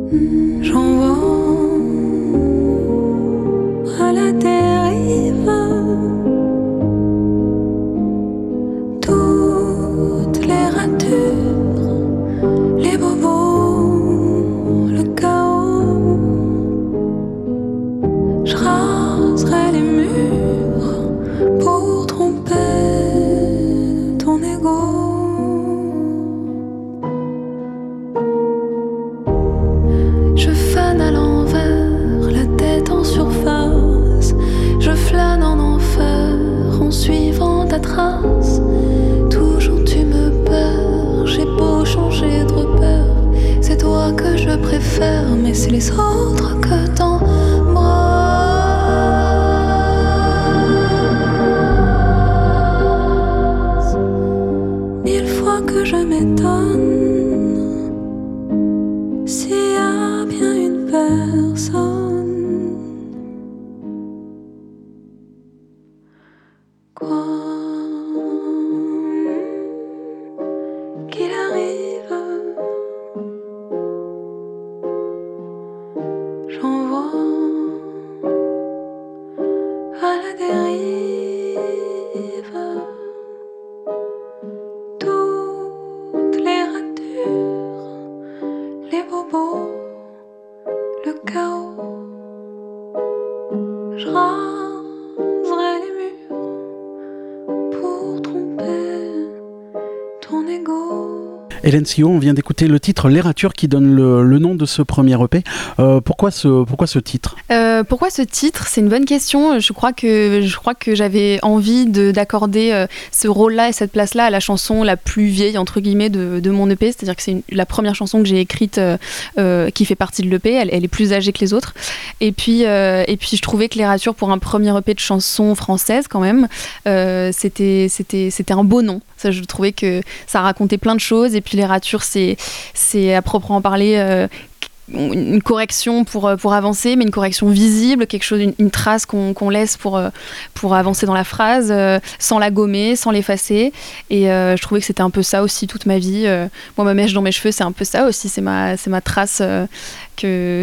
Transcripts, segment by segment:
J'envoie à la dérive toutes les ratures, les bobos, le chaos. Je raserai les murs pour tromper ton ego. Je fane à l'envers, la tête en surface. Je flâne en enfer en suivant ta trace. Toujours tu me perds, j'ai beau changer de repère. C'est toi que je préfère, mais c'est les autres que t'embrasses. Mille fois que je m'étonne s'il y a bien une personne, quoi qu'il arrive, j'envoie à la dérive toutes les ratures, les bobos, le chaos. Je raserai les murs pour tromper ton ego. Hélène Sillot, on vient d'écouter le titre L'Errature qui donne le nom de ce premier EP. Pourquoi ce titre ? Pourquoi ce titre ? C'est une bonne question. Je crois que j'avais envie d'accorder ce rôle-là et cette place-là à la chanson la plus vieille, entre guillemets, de mon EP. C'est-à-dire que c'est la première chanson que j'ai écrite qui fait partie de l'EP. Elle est plus âgée que les autres. Et puis je trouvais que L'Errature, pour un premier EP de chansons françaises, quand même, c'était un beau nom. Ça, je trouvais que ça racontait plein de choses. Et puis L'Errature, c'est à proprement parler une correction pour avancer, mais une correction visible, quelque chose, une trace qu'on laisse pour avancer dans la phrase, sans la gommer, sans l'effacer. Et je trouvais que c'était un peu ça aussi toute ma vie. Moi, ma mèche dans mes cheveux, c'est un peu ça aussi. C'est ma trace qui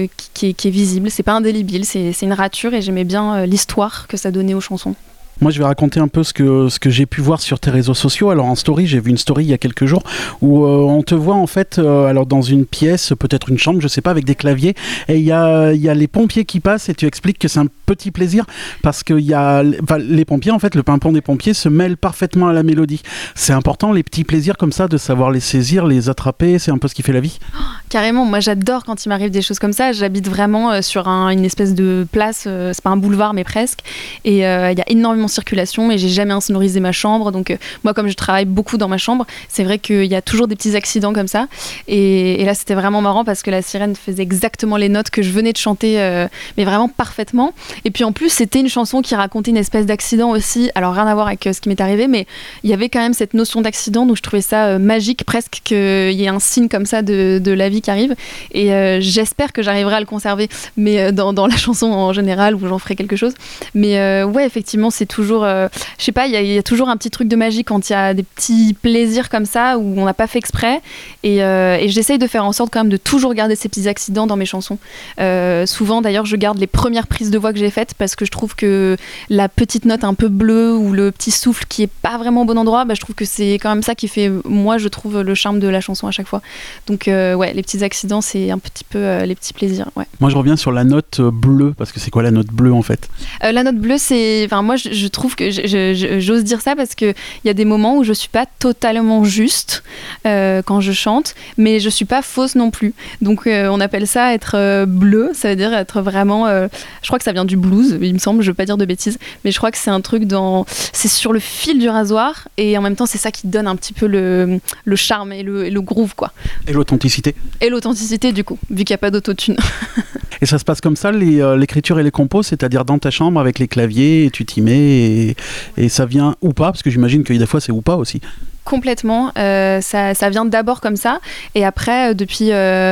est visible. C'est pas indélébile, c'est une rature, et j'aimais bien l'histoire que ça donnait aux chansons. Moi, je vais raconter un peu ce que j'ai pu voir sur tes réseaux sociaux. Alors, en story, j'ai vu une story il y a quelques jours où on te voit en fait alors dans une pièce, peut-être une chambre, je sais pas, avec des claviers. Et il y a les pompiers qui passent et tu expliques que c'est un petit plaisir parce que les pompiers, en fait, le pimpon des pompiers se mêle parfaitement à la mélodie. C'est important, les petits plaisirs comme ça, de savoir les saisir, les attraper. C'est un peu ce qui fait la vie. Oh, carrément. Moi, j'adore quand il m'arrive des choses comme ça. J'habite vraiment sur une espèce de place. C'est pas un boulevard, mais presque. Et il y a énormément circulation, et j'ai jamais insonorisé ma chambre, donc moi, comme je travaille beaucoup dans ma chambre, c'est vrai qu'il y a toujours des petits accidents comme ça, et là c'était vraiment marrant parce que la sirène faisait exactement les notes que je venais de chanter, mais vraiment parfaitement. Et puis en plus c'était une chanson qui racontait une espèce d'accident aussi, alors rien à voir avec ce qui m'est arrivé, mais il y avait quand même cette notion d'accident, donc je trouvais ça magique presque qu'il y ait un signe comme ça de la vie qui arrive, et j'espère que j'arriverai à le conserver, mais dans la chanson en général, où j'en ferai quelque chose. Mais ouais, effectivement, c'est toujours, je sais pas, il y a toujours un petit truc de magie quand il y a des petits plaisirs comme ça où on n'a pas fait exprès, et j'essaye de faire en sorte quand même de toujours garder ces petits accidents dans mes chansons. Souvent d'ailleurs je garde les premières prises de voix que j'ai faites parce que je trouve que la petite note un peu bleue ou le petit souffle qui est pas vraiment au bon endroit, je trouve que c'est quand même ça qui fait, moi je trouve, le charme de la chanson à chaque fois. Donc ouais, les petits accidents, c'est un petit peu les petits plaisirs. Ouais. Moi je reviens sur la note bleue, parce que c'est quoi la note bleue en fait ? La note bleue, c'est, enfin moi je trouve que j'ose dire ça parce que il y a des moments où je suis pas totalement juste quand je chante, mais je suis pas fausse non plus. Donc on appelle ça être bleu, ça veut dire être vraiment, je crois que ça vient du blues, il me semble, je veux pas dire de bêtises, mais je crois que c'est un truc c'est sur le fil du rasoir, et en même temps c'est ça qui donne un petit peu le charme et le groove, quoi. Et l'authenticité. Et l'authenticité, du coup, vu qu'il n'y a pas d'autotune. Et ça se passe comme ça, l'écriture et les compos, c'est-à-dire dans ta chambre avec les claviers, et tu t'y mets, et ça vient ou pas, parce que j'imagine que des fois c'est ou pas aussi. Complètement, ça vient d'abord comme ça, et après depuis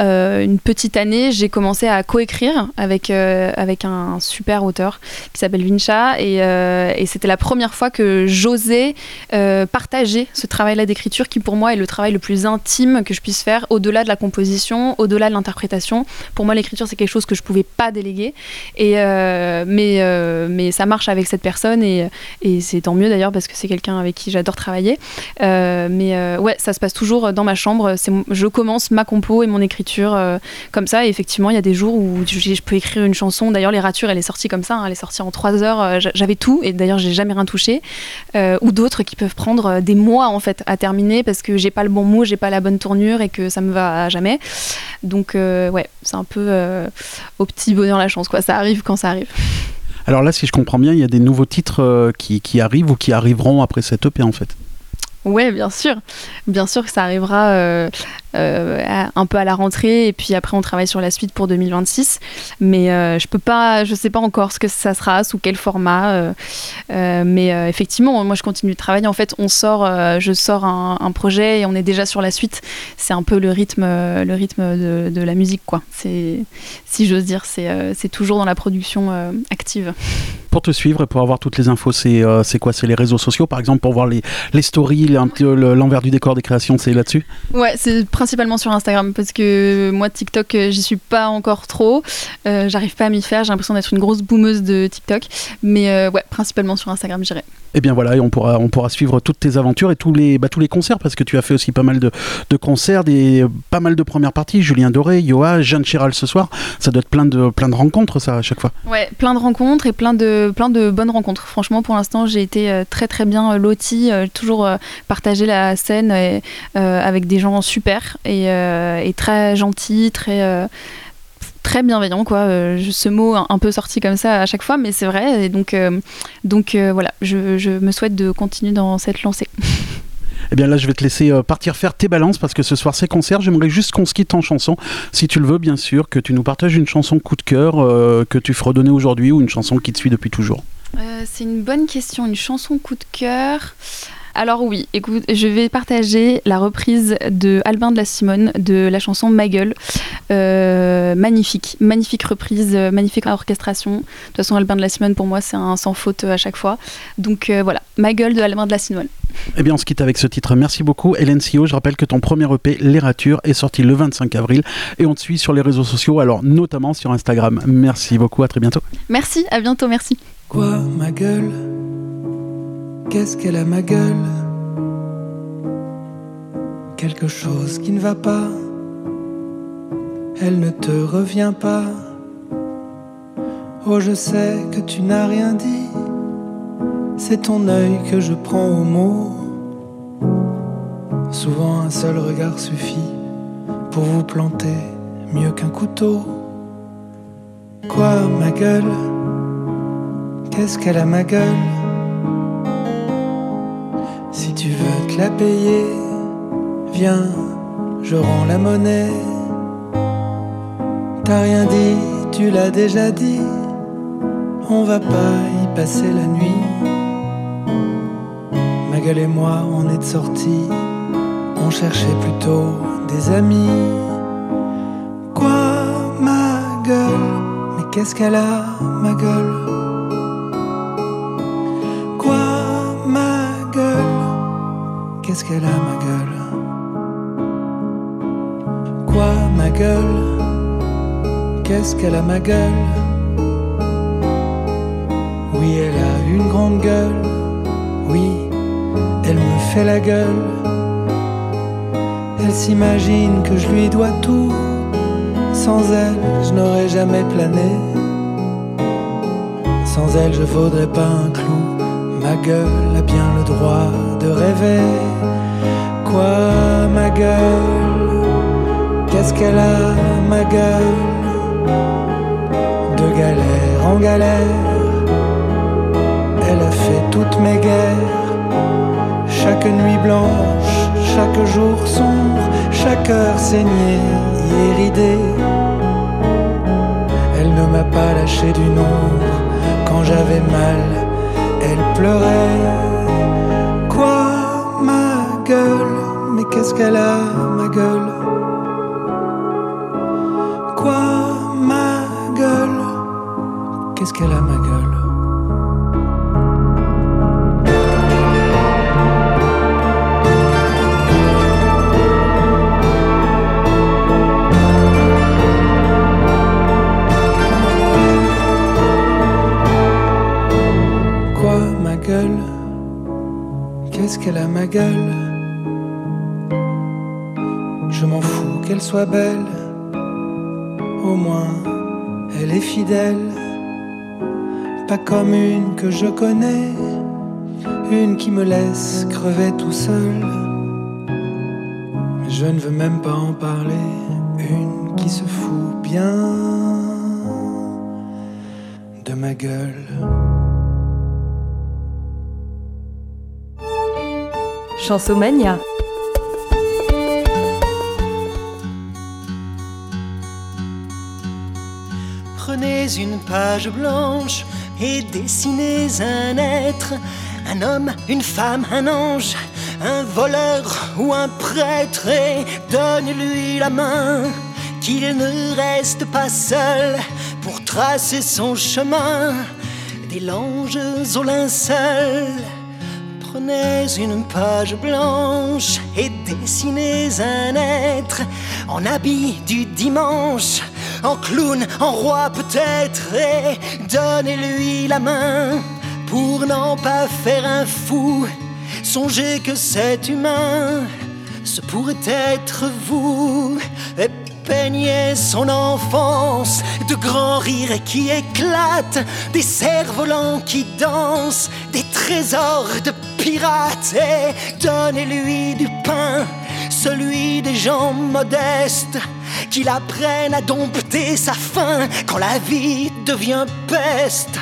une petite année, j'ai commencé à coécrire avec un super auteur qui s'appelle Vincha, et c'était la première fois que j'osais partager ce travail-là d'écriture qui pour moi est le travail le plus intime que je puisse faire, au-delà de la composition, au-delà de l'interprétation. Pour moi, l'écriture, c'est quelque chose que je pouvais pas déléguer, mais ça marche avec cette personne, et c'est tant mieux d'ailleurs parce que c'est quelqu'un avec qui j'adore travailler. Ouais, ça se passe toujours dans ma chambre. Je commence ma compo et mon écriture comme ça, et effectivement il y a des jours où je peux écrire une chanson. D'ailleurs, Les Ratures, elle est sortie comme ça, hein, elle est sortie en 3 heures, j'avais tout, et d'ailleurs j'ai jamais rien touché, ou d'autres qui peuvent prendre des mois en fait à terminer parce que j'ai pas le bon mot, j'ai pas la bonne tournure et que ça me va à jamais. Donc ouais, c'est un peu au petit bonheur la chance, quoi. Ça arrive quand ça arrive. Alors là, si je comprends bien, il y a des nouveaux titres qui arrivent ou qui arriveront après cette EP en fait. Ouais, bien sûr que ça arrivera un peu à la rentrée, et puis après on travaille sur la suite pour 2026, mais je sais pas encore ce que ça sera, sous quel format, mais effectivement moi je continue de travailler. En fait, je sors un projet et on est déjà sur la suite. C'est un peu le rythme de la musique, quoi. Si j'ose dire, c'est toujours dans la production active. Pour te suivre et pour avoir toutes les infos, c'est quoi? C'est les réseaux sociaux, par exemple, pour voir les stories, un peu l'envers du décor des créations, c'est là-dessus? Ouais, c'est principalement sur Instagram, parce que moi, TikTok, j'y suis pas encore trop. J'arrive pas à m'y faire, j'ai l'impression d'être une grosse boomeuse de TikTok. Mais ouais, principalement sur Instagram, j'irai. Et bien voilà, et on pourra suivre toutes tes aventures et tous les concerts, parce que tu as fait aussi pas mal de concerts, pas mal de premières parties. Julien Doré, Yoa, Jeanne Chéral ce soir. Ça doit être plein de rencontres, ça, à chaque fois. Ouais, plein de rencontres et plein de bonnes rencontres. Franchement, pour l'instant, j'ai été très très bien lotie. Toujours partagé la scène avec des gens super et très gentils, très bienveillant, quoi. Ce mot un peu sorti comme ça à chaque fois, mais c'est vrai. Et donc voilà, je me souhaite de continuer dans cette lancée. Eh bien là, je vais te laisser partir faire tes balances, parce que ce soir c'est concert. J'aimerais juste qu'on se quitte en chanson, si tu le veux, bien sûr, que tu nous partages une chanson coup de cœur que tu fredonnais aujourd'hui, ou une chanson qui te suit depuis toujours. C'est une bonne question, une chanson coup de cœur. Alors oui, écoute, je vais partager la reprise de Albin de la Simone de la chanson Ma Gueule. Magnifique reprise, magnifique orchestration. De toute façon, Albin de la Simone, pour moi, c'est un sans faute à chaque fois. Donc voilà, Ma Gueule de Albin de la Simone. Eh bien, on se quitte avec ce titre. Merci beaucoup, Hélène Sio. Je rappelle que ton premier EP, Les Ratures, est sorti le 25 avril, et on te suit sur les réseaux sociaux, alors notamment sur Instagram. Merci beaucoup, à très bientôt. Merci, à bientôt, merci. Quoi, ma gueule? Qu'est-ce qu'elle a, ma gueule? Quelque chose qui ne va pas. Elle ne te revient pas. Oh, je sais que tu n'as rien dit. C'est ton œil que je prends au mot. Souvent un seul regard suffit pour vous planter mieux qu'un couteau. Quoi, ma gueule? Qu'est-ce qu'elle a, ma gueule? Si tu veux te la payer, viens, je rends la monnaie. T'as rien dit, tu l'as déjà dit. On va pas y passer la nuit. Ma gueule et moi, on est de sortie. On cherchait plutôt des amis. Quoi, ma gueule? Mais qu'est-ce qu'elle a, ma gueule? Qu'est-ce qu'elle a, ma gueule? Quoi, ma gueule? Qu'est-ce qu'elle a, ma gueule? Oui, elle a une grande gueule. Oui, elle me fait la gueule. Elle s'imagine que je lui dois tout. Sans elle, je n'aurais jamais plané. Sans elle, je vaudrais pas un clou. Ma gueule a bien le droit de rêver. Quoi, ma gueule? Qu'est-ce qu'elle a, ma gueule? De galère en galère, elle a fait toutes mes guerres. Chaque nuit blanche, chaque jour sombre, chaque heure saignée et ridée. Elle ne m'a pas lâché du nombre. Quand j'avais mal, elle pleurait. Quoi, ma gueule? Mais qu'est-ce qu'elle a, ma gueule? qu'est-ce qu'elle a ma gueule. Quoi ma gueule? Qu'est-ce qu'elle a ma gueule? Je m'en fous qu'elle soit belle, au moins elle est fidèle. Pas comme une que je connais, une qui me laisse crever tout seul. Mais je ne veux même pas en parler, une qui se fout bien de ma gueule. Chansomania. Prenez une page blanche et dessinez un être, un homme, une femme, un ange, un voleur ou un prêtre, et donnez-lui la main, qu'il ne reste pas seul pour tracer son chemin, des langes au linceul. Prenez une page blanche et dessinez un être en habit du dimanche, en clown, en roi peut-être, et donnez-lui la main pour n'en pas faire un fou. Songez que cet humain, ce pourrait être vous, et peignez son enfance de grands rires qui éclatent, des cerfs-volants qui dansent, des trésors de pirates, et donnez-lui du pain, celui des gens modestes, qu'il apprenne à dompter sa faim quand la vie devient peste.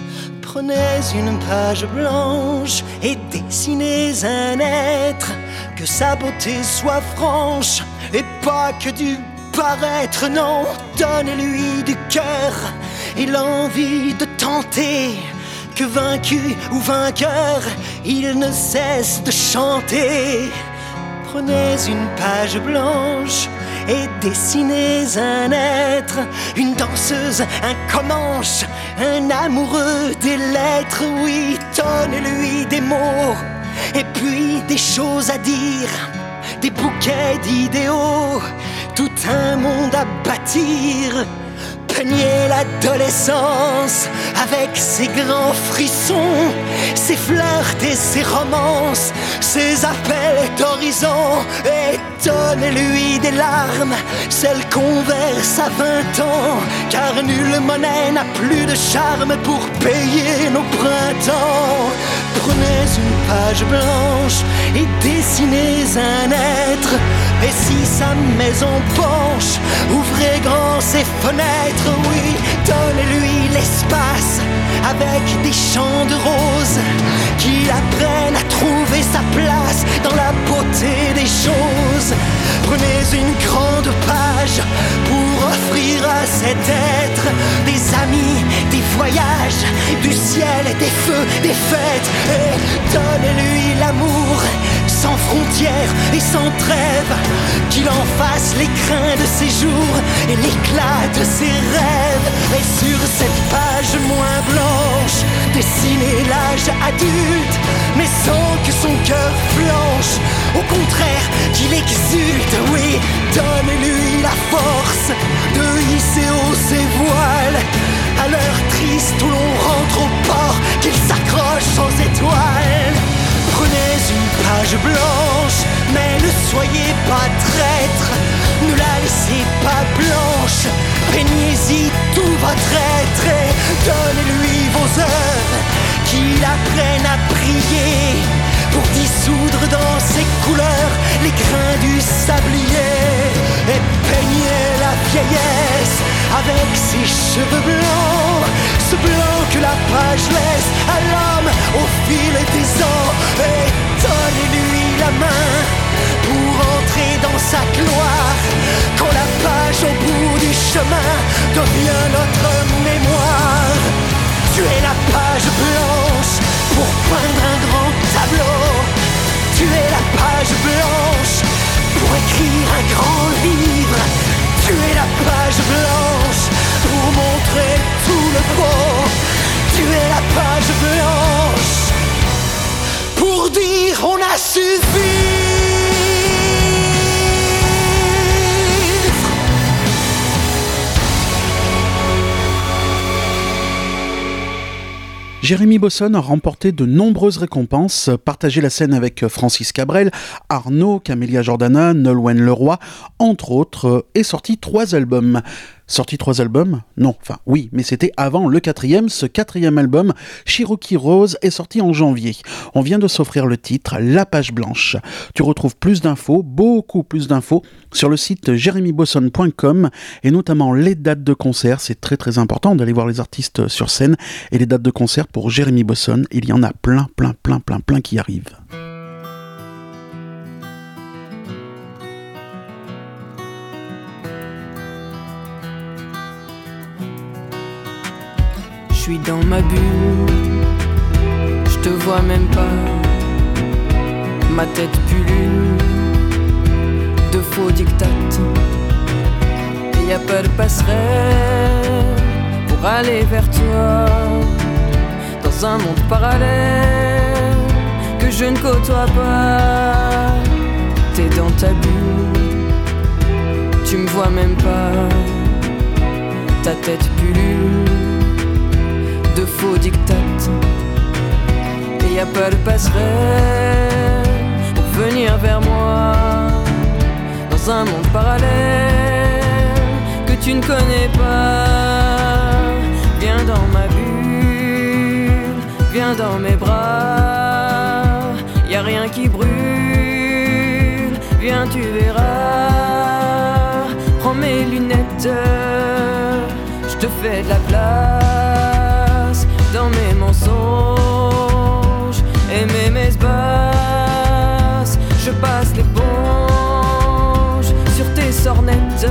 Prenez une page blanche et dessinez un être, que sa beauté soit franche et pas que du paraître, non, donnez-lui du cœur et l'envie de tenter, que vaincu ou vainqueur, il ne cesse de chanter. Prenez une page blanche et dessinez un être, une danseuse, un comanche, un amoureux des lettres, oui, donnez-lui des mots et puis des choses à dire, des bouquets d'idéaux, tout un monde à bâtir. Peignez l'adolescence avec ses grands frissons, ses flirts et ses romances, ses appels d'horizon, et donnez-lui des larmes, celles qu'on verse à 20 ans, car nulle monnaie n'a plus de charme pour payer nos printemps. Prenez une page blanche et dessinez un être, et si sa maison penche, ouvrez grand ses fenêtres, oui, donnez-lui l'espace avec des champs de roses, qu'il apprenne à trouver sa place dans la beauté des choses. Prenez une grande page pour offrir à cet être des amis, des voyages, du ciel, des feux, des fêtes, et donnez-lui l'amour sans frontières et sans trêve, qu'il en fasse les crins de ses jours et l'éclat de ses rêves. Et sur cette page moins blanche, dessinez l'âge adulte, mais sans que son cœur flanche, au contraire qu'il exulte, oui, donnez-lui la force de hisser haut ses voiles, à l'heure triste où l'on rentre au port, qu'il s'accroche aux étoiles. Prenez une page blanche, mais ne soyez pas traître, ne la laissez pas blanche, peignez-y tout votre être, et donnez-lui vos heures, qu'il apprenne à prier, pour dissoudre dans ses couleurs les grains du sablier, et peignez la vieillesse avec ses cheveux blancs, ce blanc que la page laisse à l'homme au fil des ans, et donnez-lui la main pour entrer dans sa gloire, quand la page au bout du chemin devient notre mémoire. Tu es la page blanche pour peindre un grand tableau, tu es la page blanche pour écrire un grand livre, tu es la page blanche pour montrer tout le beau. Jérémy Bosson a remporté de nombreuses récompenses, partagé la scène avec Francis Cabrel, Arnaud, Camélia Jordana, Nolwenn Leroy, entre autres, et sorti 3 albums. Sorti 3 albums ? Non, enfin oui, mais c'était avant le 4e. Ce 4e album, Cherokee Rose, est sorti en janvier. On vient de s'offrir le titre La Page Blanche. Tu retrouves plus d'infos, beaucoup plus d'infos, sur le site jeremybosson.com et notamment les dates de concert. C'est très très important d'aller voir les artistes sur scène et les dates de concert pour Jérémy Bosson. Il y en a plein qui arrivent. Je suis dans ma bulle, je te vois même pas. Ma tête pullule de faux dictats. Et y a pas de passerelle pour aller vers toi. Dans un monde parallèle que je ne côtoie pas. T'es dans ta bulle, tu me vois même pas. Ta tête pullule de faux dictats. Et y a pas de passerelle pour venir vers moi. Dans un monde parallèle que tu ne connais pas. Viens dans ma bulle, viens dans mes bras. Y a rien qui brûle, viens tu verras. Prends mes lunettes, je te fais de la place dans mes mensonges et mes messes basses. Je passe l'éponge sur tes sornettes.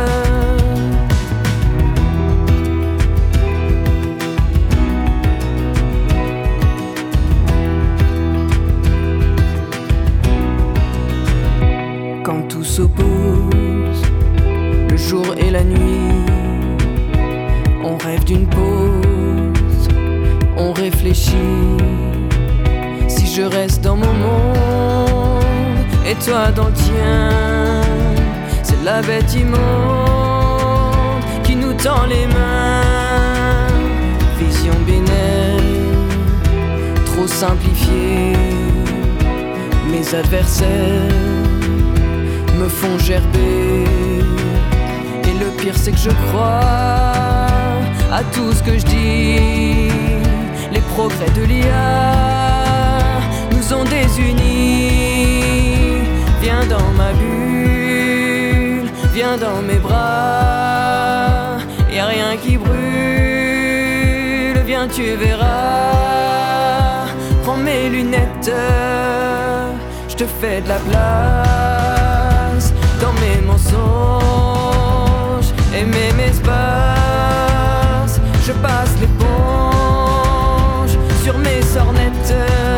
Quand tout s'oppose, le jour et la nuit, on rêve d'une pause, on réfléchit. Si je reste dans mon monde et toi dans le tien, c'est la bête immonde qui nous tend les mains. Vision binaire, trop simplifiée. Mes adversaires me font gerber. Et le pire c'est que je crois à tout ce que je dis. Les progrès de l'IA nous ont désunis. Viens dans ma bulle, viens dans mes bras. Y'a rien qui brûle, viens tu verras. Prends mes lunettes, je te fais de la place dans mes mensonges et mes messes basses. Je passe l'éponge sur mes sornettes.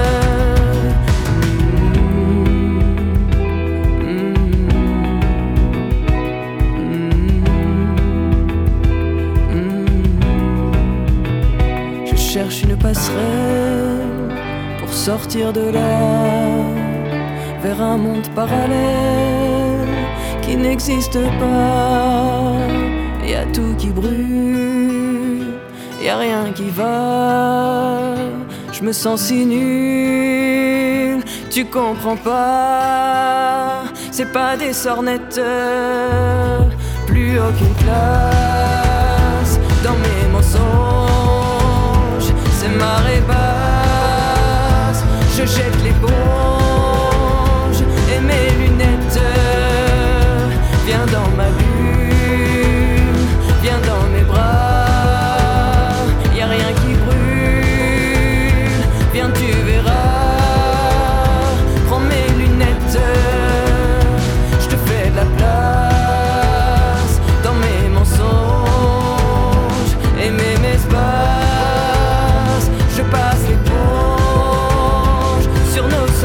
Je cherche une passerelle pour sortir de là, vers un monde parallèle qui n'existe pas. Y a tout qui brûle, y a rien qui va. Je me sens si nul, tu comprends pas. C'est pas des sornettes, plus aucune classe dans mes mensonges. C'est marée basse, je jette l'éponge et mes lunettes. Viens dans ma bulle, viens dans mes bras. Y'a rien qui brûle, viens tu verras. Prends mes lunettes, je te fais de la place dans mes mensonges et mes messes basses. Je passe l'éponge sur nos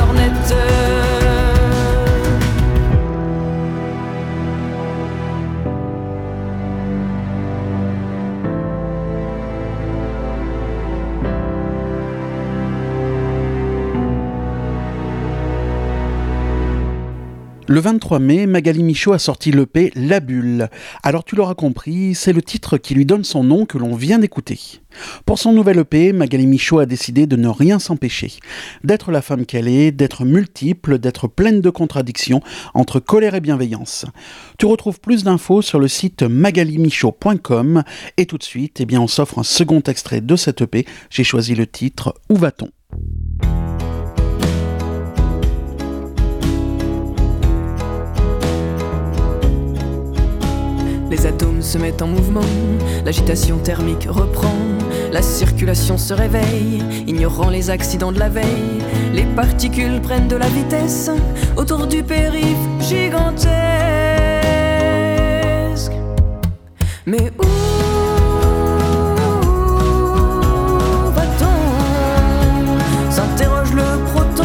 Le 23 mai, Magali Michaud a sorti l'EP La Bulle. Alors tu l'auras compris, c'est le titre qui lui donne son nom que l'on vient d'écouter. Pour son nouvel EP, Magali Michaud a décidé de ne rien s'empêcher. D'être la femme qu'elle est, d'être multiple, d'être pleine de contradictions entre colère et bienveillance. Tu retrouves plus d'infos sur le site magalimichaud.com et tout de suite, on s'offre un second extrait de cette EP. J'ai choisi le titre Où va-t-on ? Les atomes se mettent en mouvement, l'agitation thermique reprend, la circulation se réveille, ignorant les accidents de la veille. Les particules prennent de la vitesse autour du périph' gigantesque. Mais où va-t-on ? S'interroge le proton.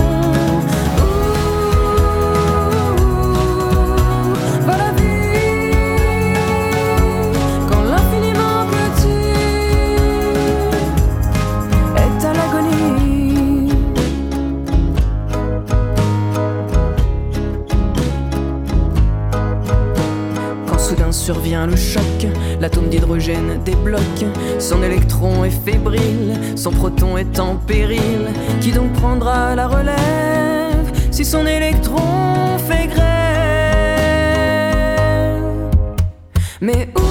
Survient le choc, l'atome d'hydrogène débloque, son électron est fébrile, son proton est en péril. Qui donc prendra la relève si son électron fait grève? Mais où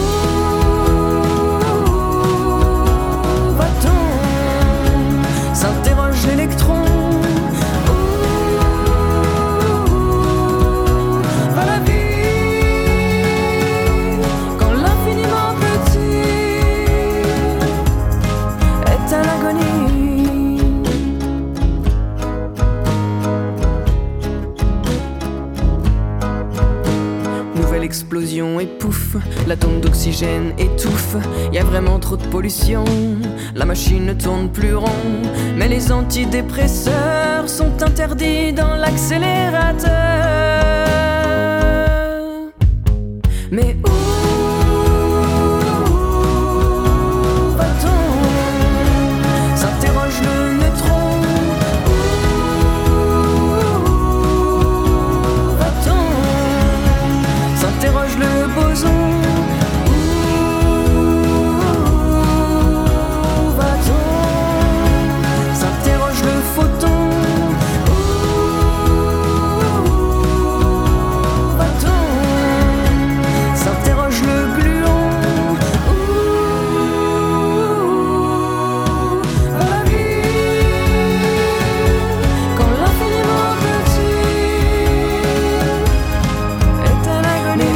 va-t-on? S'interroge l'électron. Explosion et pouf, l'atome d'oxygène étouffe. Y a vraiment trop de pollution, la machine ne tourne plus rond. Mais les antidépresseurs sont interdits dans l'accélérateur. Mais où va-t-on? S'interroge le neutron. Interroge le boson. Où va-t-on? S'interroge le photon. Où va-t-on? S'interroge le gluon. Où va la vie quand l'infiniment petit est à l'agonie?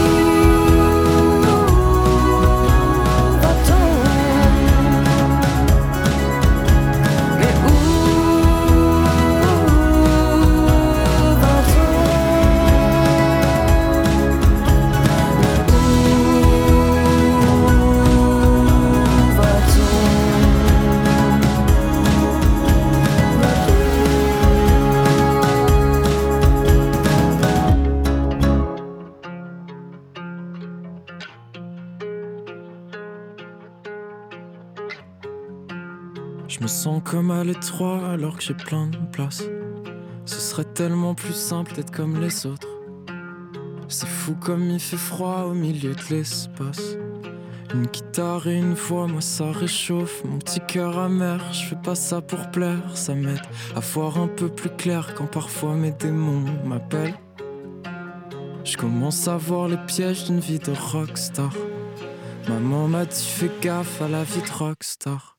Je me sens comme à l'étroit alors que j'ai plein de place. Ce serait tellement plus simple d'être comme les autres. C'est fou comme il fait froid au milieu de l'espace. Une guitare et une voix, moi ça réchauffe mon petit cœur amer. Je fais pas ça pour plaire, ça m'aide à voir un peu plus clair quand parfois mes démons m'appellent. Je commence à voir les pièges d'une vie de rockstar. Maman m'a dit fais gaffe à la vie de rockstar.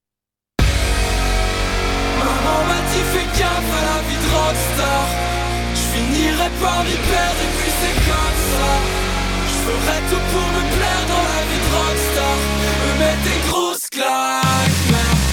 Maman m'a dit fais gaffe à la vie de rockstar. Je finirai par m'y perdre et puis c'est comme ça. Je ferai tout pour me plaire dans la vie de rockstar. Me mettre des grosses claques, merde.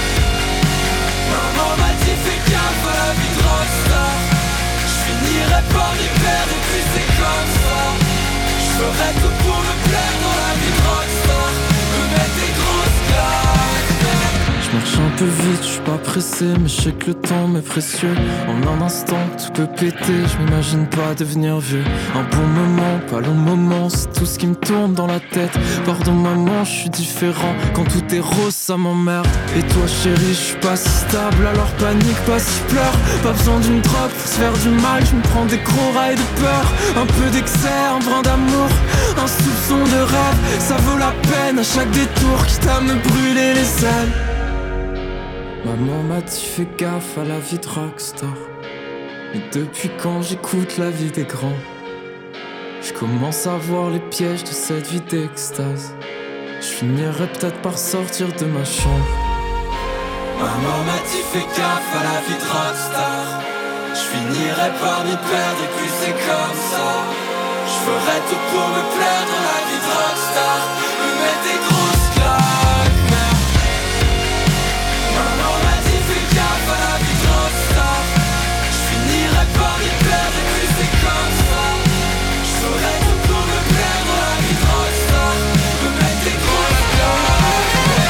Maman m'a dit fais gaffe à la vie de rockstar. Je finirai par m'y perdre et puis c'est comme ça. Je ferai tout pour me plaire dans la vie de rockstar. Me mettre des grosses claques, merde. Je marche marche un peu vite, je suis pas pressé, mais je sais que le temps m'est précieux. En un instant, tout peut péter, je m'imagine pas devenir vieux. Un bon moment, pas long moment, c'est tout ce qui me tourne dans la tête. Pardon maman, je suis différent, quand tout est rose, ça m'emmerde. Et toi chérie, je suis pas si stable, alors panique, pas si pleure. Pas besoin d'une drogue pour se faire du mal, je me prends des gros rails de peur. Un peu d'excès, un brin d'amour, un soupçon de rêve, ça vaut la peine à chaque détour, quitte à me brûler les ailes. Maman m'a dit fais gaffe à la vie de rockstar. Mais depuis quand j'écoute la vie des grands, je commence à voir les pièges de cette vie d'extase. Je finirai peut-être par sortir de ma chambre. Maman m'a dit fais gaffe à la vie de rockstar. Je finirai par m'y perdre et puis c'est comme ça. Je ferai tout pour me plaire dans la vie de rockstar. Me mettre des grosses claques, merde. Maman m'a dit fais gaffe à la vie de rockstar. Je finirai par m'y perdre et puis c'est comme ça. Je ferai tout pour me plaire dans la vie de rockstar. Me mettre des grosses claques, merde.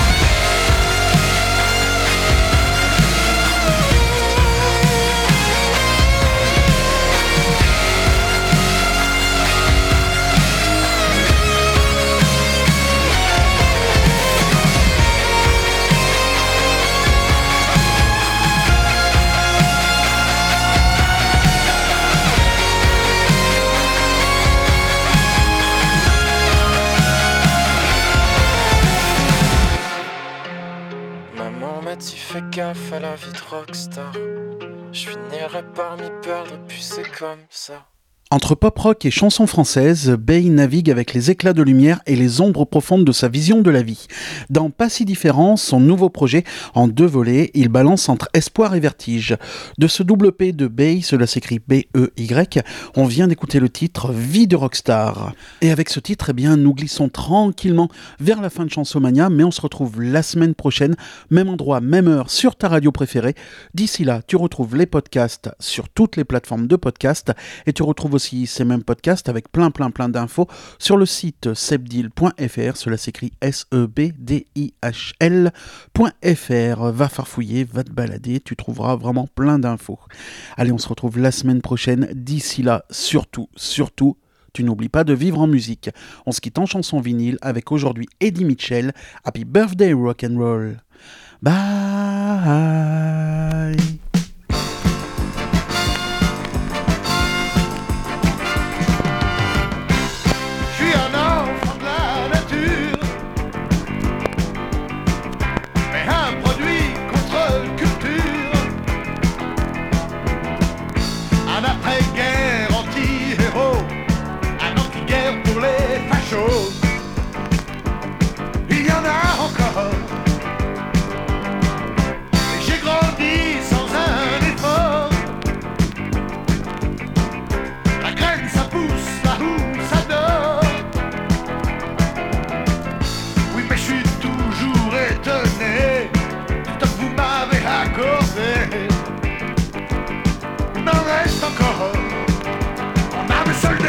Maman m'a dit fais gaffe à la vie de rockstar. Je finirai par m'y perdre et puis c'est comme ça. Entre pop-rock et chansons françaises, Bey navigue avec les éclats de lumière et les ombres profondes de sa vision de la vie. Dans Pas si différent, son nouveau projet, en 2 volets, il balance entre espoir et vertige. De ce double P de Bey, cela s'écrit B-E-Y, on vient d'écouter le titre Vie de rockstar. Et avec ce titre, eh bien, nous glissons tranquillement vers la fin de Chansomania, mais on se retrouve la semaine prochaine, même endroit, même heure, sur ta radio préférée. D'ici là, tu retrouves les podcasts sur toutes les plateformes de podcasts, et tu retrouves aussi ces mêmes podcasts avec plein d'infos sur le site sebdil.fr, cela s'écrit SEBDIHL.fr. Va farfouiller, va te balader, tu trouveras vraiment plein d'infos. Allez, on se retrouve la semaine prochaine. D'ici là, surtout, tu n'oublies pas de vivre en musique. On se quitte en chanson vinyle avec aujourd'hui Eddie Mitchell, Happy Birthday Rock'n'Roll. Bye. Il y en a encore. Et j'ai grandi sans un effort. La graine ça pousse là où ça dort. Oui mais je suis toujours étonné du temps que vous m'avez accordé. Il m'en reste encore. On a me soldé.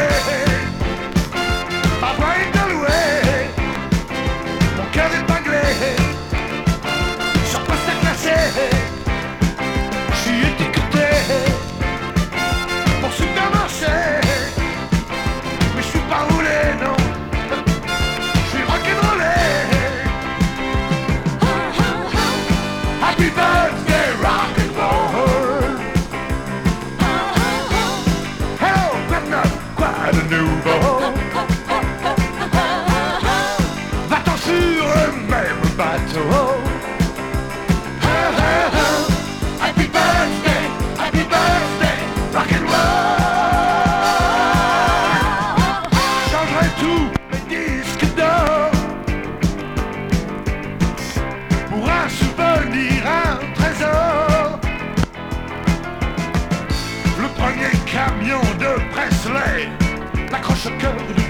Ma voix est allouée, mon cœur est banglé, sur poste classé, je suis étiqueté pour supermarché, mais je suis pas roulé, non, je suis rock'n'rollé. Happy birthday rock'n'roll. Hello, maintenant, quoi de nouveau? Sur le même bateau. Happy birthday, rock'n'roll. Changerai tous mes disques d'or pour un souvenir, un trésor. Le premier camion de Presley m'accroche au cœur du